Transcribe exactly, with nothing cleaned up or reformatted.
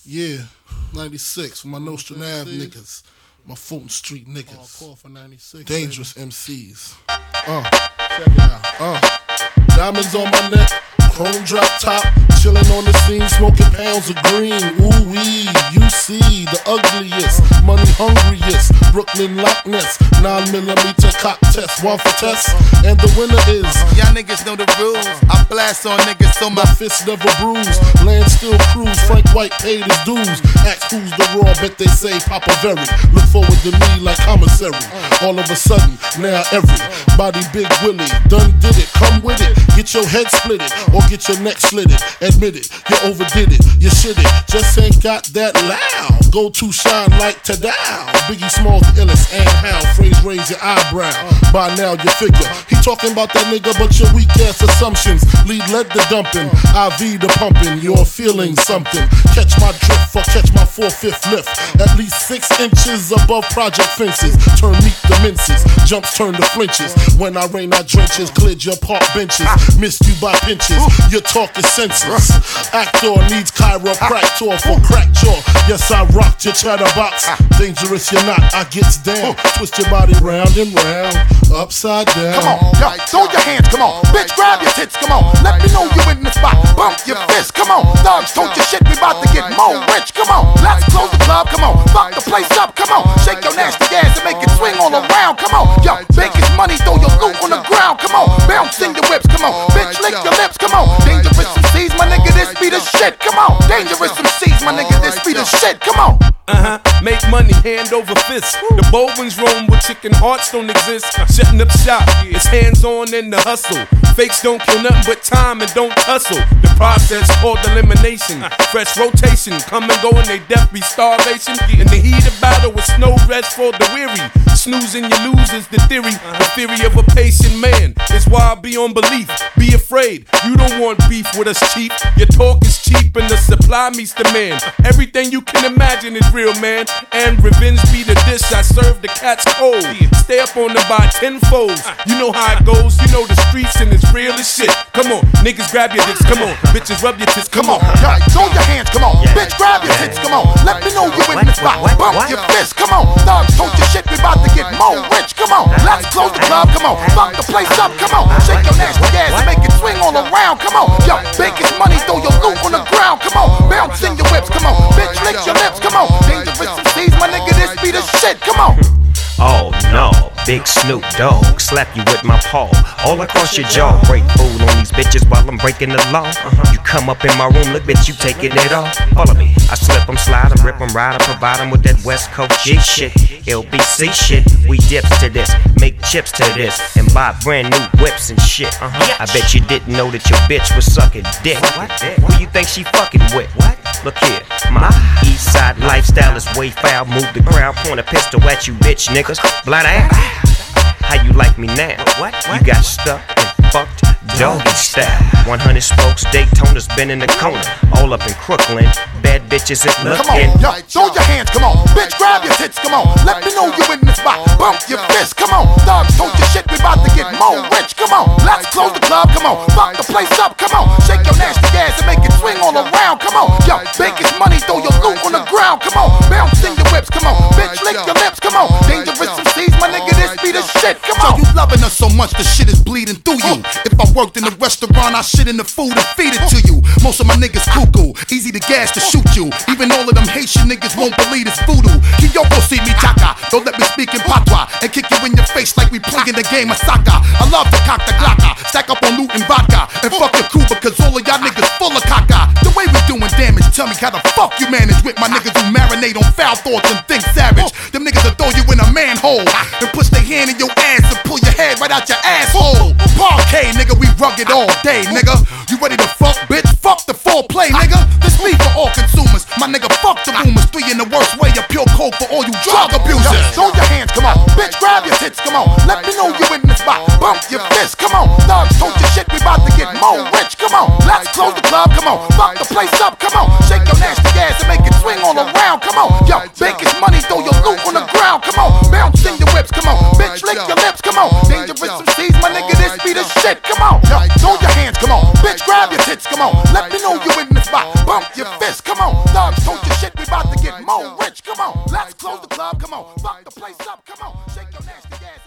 Yeah, ninety-six for my Nostrand Ave niggas, my Fulton Street niggas, oh, for ninety-six, dangerous baby. M Cs. Uh, check it out. Uh, diamonds on my neck, chrome drop top, chillin' on the scene, smoking pounds of green. Ooh wee, you see the ugliest, money hungriest, Brooklyn Loch Ness, nine millimeter cock test, one for test, and the winner is. Y'all niggas know the rules. I blast on niggas so my fist never bruised. Land still cruise. Frank White paid his dues. Ask who's the raw, bet they say Papa Very. Look forward to me like commissary. All of a sudden, now everybody Big Willie done did it. Come with it. Get your head split it or get your neck slitted. Admit it, you overdid it. You shit it. Just ain't got that loud. Go to shine like Tadao. Biggie Smalls the illest and how. Phrase raise your eyebrow. By now you figure he talking about that nigga, but your weak ass assumptions lead led the dumping. I V the pumping. You're feeling something. Catch my drift or catch my four-fifth lift. At least six inches above project fences. Turn meat to minces. Jumps turn to flinches. When I rain, I drenches. Cleared your park benches. Missed you by pinches. Your talk is senseless. Actor needs chiropractor for crack jaw. Yes, I rocked your chatterbox. Dangerous, you're not. I gets down. Twist your body round and round. Upside down. Come on, yo, throw your hands, come on. Bitch, grab your tits, come on. Let me know you in the spot. Bump your fist, come on. Thugs, told your shit, we bout to get more rich, come on. Let's close the club, come on. Fuck the place up, come on. Shake your nasty ass and make it swing all around, come on. Yo, make his money, throw your loot on the ground, come on. Bounce in your whips, come on. Bitch, lick your lips, come on. Dangerous M Cs, my nigga, this be the shit, come on. Dangerous M Cs, my nigga, this be the shit, come on. Uh-huh, make money hand over fist. The bold ones roam where chicken hearts don't exist. Shutting up shop, it's hands on in the hustle. Fakes don't kill nothing but time and don't tussle. The process called elimination. Fresh rotation, come and go and they death be starvation. In the heat of battle with no rest for the weary. Snoozing you lose is the theory. The theory of a patient man is why I be on belief. Be afraid, you don't want beef with us cheap. Your talk is cheap and the supply meets demand. Everything you can imagine is real, man. And revenge be the dish I serve the cats cold. Stay up on them by tenfolds. You know how it goes, you know the streets and it's real as shit. Come on, niggas grab your dicks, come on. Bitches rub your tits, come on. Yo, throw your hands, come on. Bitch, grab your tits, come on. Let me know you in the spot. Bump your fist, come on. Thugs, told your shit, we bout to get more rich, come on. Let's close the club, come on. Fuck the place up, come on. Shake your nasty ass and make it swing all around, come on. Yo, bake his money, throw your loot on the ground, come on. Bounce in your whips, come on. Bitch, lick your lips, come on. Dangerous M Cs, my nigga, this be the shit, come on. Oh no, big Snoop Dogg, slap you with my paw, all across your jaw. Break food on these bitches while I'm breaking the law. Uh-huh. You come up in my room, look bitch, you taking it off. Follow me, I slip 'em, slide 'em, rip 'em, ride 'em, provide 'em with that West Coast G shit. L B C shit, we dips to this, make chips to this, and buy brand new whips and shit. Uh-huh. I bet you didn't know that your bitch was sucking dick. What? Who you think she fucking with? What? Look here, my east side lifestyle is way foul. Move the crowd, point a pistol at you, bitch niggas. Blind ass. How you like me now? What? What? You got stuck and fucked doggy style. one hundred spokes, Daytona's been in the corner. All up in Crooklyn, bad bitches is looking. Come on, yo, throw your hands, come on. Bitch, grab your tits, come on. Let me know you in the spot. Bump your fist, come on. Thugs, told your shit, we bout to get more rich, come on. Let's close the club, come on. Fuck the place up, come on. Shake your nasty ass and make it swing all around, come on. Yo, bake his money, throw your loot on the ground, come on. Bounce in your whips, come on. Bitch, lick your lips, come on. Dangerous M Cs, my nigga, this be the shit, come on. So you loving us so much, the shit is bleeding through you. If I worked in a restaurant, I shit in the food and feed it to you. Most of my niggas cuckoo, easy to gas to shoot you. Even all of them Haitian niggas won't believe it's voodoo. Kiyoko see me chaka, don't let me speak in patois and kick you in your face like we playing the game of soccer. I love to cock the glocka, stack up on loot and vodka, and fuck your crew because all of y'all niggas full of caca. The way we doing damage, tell me how the fuck you manage with my niggas who marinate on foul thoughts and think savage. Them niggas will throw you in a manhole and push their hand in your ass and pull your head right out your asshole. Parquet, nigga, we rugged all day, nigga. You ready to fuck, bitch? Fuck the foreplay, nigga. This me for all consumers. My nigga, fuck the rumors. Three in the worst way, a pure coke for all you drug abusers. Yo, throw your hands, come on. Bitch, grab your tits, come on. Let me know you in the spot. Bump your fist, come on. Thugs, told your shit, we bout to get more rich, come on. Let's close the club, come on. Fuck the place up, come on. Shake your nasty ass and make it swing all around, come on. Yo, bake his money, throw your loot on the ground, come on. Bounce in your whips, come on. Bitch, lick your lips, come on. Dangerous M Cs, my nigga, this be the shit, come on. Yo, throw your hands, come on. Bitch, grab your tits, come on. Let me know you in the spot. Bump your fist, come on. Thugs, told your shit. get more rich. Come on, let's close the club. Come on, fuck the place up. Come on, shake your nasty ass.